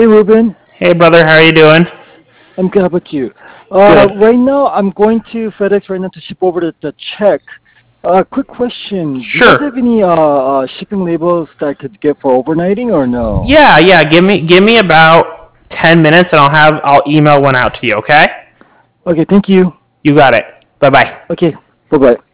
Hey Ruben, Hey brother, how are you doing? I'm good. How about you? Good. Right now, I'm going to FedEx right now to ship over the check. Quick question: do you guys have Sure. any shipping labels that I could get for overnighting or no? Yeah. Give me about 10 minutes, and I'll email one out to you. Okay? Okay, thank you. You got it. Bye bye. Okay, bye bye.